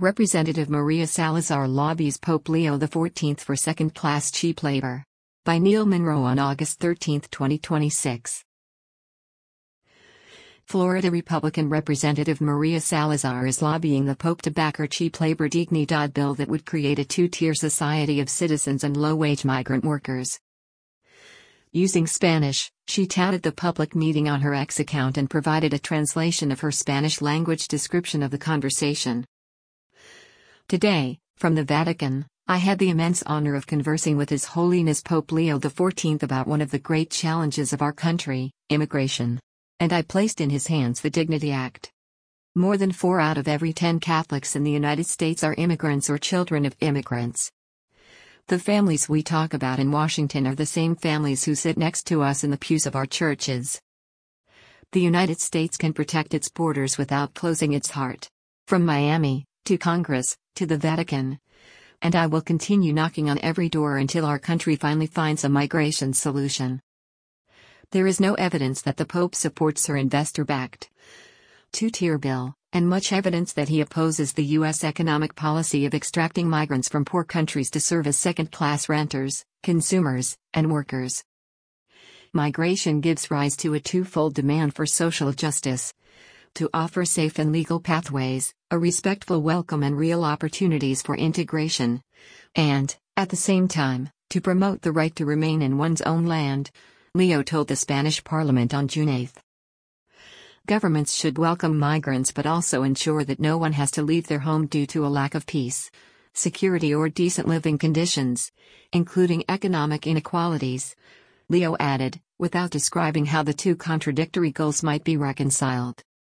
Representative Maria Salazar lobbies Pope Leo XIV for second-class cheap labor. By Neil Monroe on August 13, 2026. Florida Republican Representative Maria Salazar is lobbying the Pope to back her cheap labor Dignidad bill that would create a two-tier society of citizens and low-wage migrant workers. Using Spanish, she touted the public meeting on her X account and provided a translation of her Spanish-language description of the conversation. Today, from the Vatican, I had the immense honor of conversing with His Holiness Pope Leo XIV about one of the great challenges of our country, immigration. And I placed in his hands the Dignity Act. More than 4 out of every 10 Catholics in the United States are immigrants or children of immigrants. The families we talk about in Washington are the same families who sit next to us in the pews of our churches. The United States can protect its borders without closing its heart. From Miami, to Congress, to the Vatican. And I will continue knocking on every door until our country finally finds a migration solution. There is no evidence that the Pope supports her investor-backed two-tier bill, and much evidence that he opposes the U.S. economic policy of extracting migrants from poor countries to serve as second-class renters, consumers, and workers. Migration gives rise to a twofold demand for social justice: to offer safe and legal pathways, a respectful welcome and real opportunities for integration, and, at the same time, to promote the right to remain in one's own land, Leo told the Spanish Parliament on June 8. Governments should welcome migrants but also ensure that no one has to leave their home due to a lack of peace, security or decent living conditions, including economic inequalities, Leo added, without describing how the two contradictory goals might be reconciled.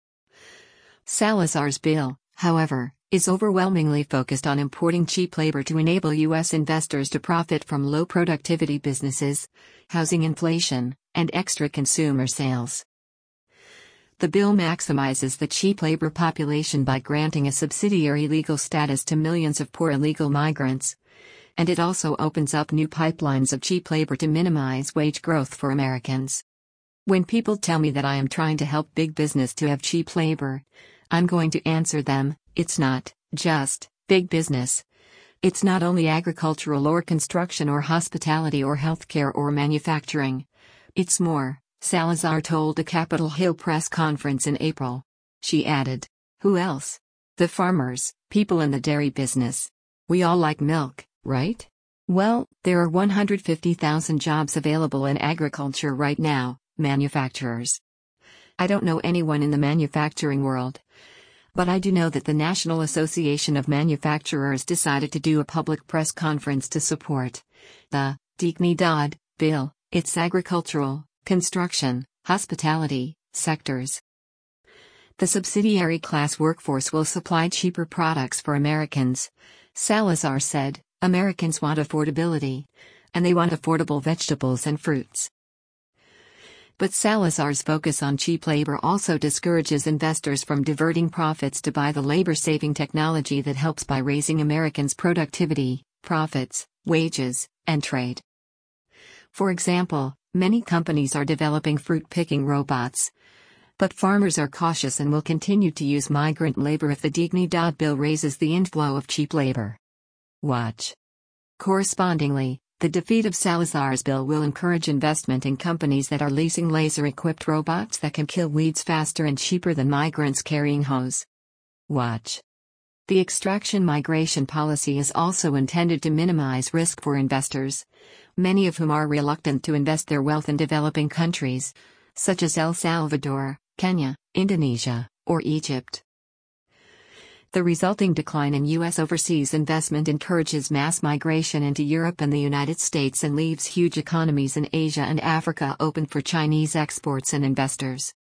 Salazar's bill, however, is overwhelmingly focused on importing cheap labor to enable U.S. investors to profit from low productivity businesses, housing inflation, and extra consumer sales. The bill maximizes the cheap labor population by granting a subsidiary legal status to millions of poor illegal migrants, and it also opens up new pipelines of cheap labor to minimize wage growth for Americans. When people tell me that I am trying to help big business to have cheap labor, I'm going to answer them, it's not just big business. It's not only agricultural or construction or hospitality or healthcare or manufacturing. It's more, Salazar told a Capitol Hill press conference in April. She added, who else? The farmers, people in the dairy business. We all like milk, right? Well, there are 150,000 jobs available in agriculture right now, manufacturers. I don't know anyone in the manufacturing world. But I do know that the National Association of Manufacturers decided to do a public press conference to support the Dignidad bill, its agricultural, construction, hospitality sectors. The subsidiary class workforce will supply cheaper products for Americans, Salazar said. Americans want affordability, and they want affordable vegetables and fruits. But Salazar's focus on cheap labor also discourages investors from diverting profits to buy the labor-saving technology that helps by raising Americans' productivity, profits, wages, and trade. For example, many companies are developing fruit-picking robots. But farmers are cautious and will continue to use migrant labor if the Dignidad bill raises the inflow of cheap labor. Watch. Correspondingly, the defeat of Salazar's bill will encourage investment in companies that are leasing laser-equipped robots that can kill weeds faster and cheaper than migrants carrying hose. Watch. The extraction migration policy is also intended to minimize risk for investors, many of whom are reluctant to invest their wealth in developing countries, such as El Salvador, Kenya, Indonesia, or Egypt. The resulting decline in U.S. overseas investment encourages mass migration into Europe and the United States and leaves huge economies in Asia and Africa open for Chinese exports and investors.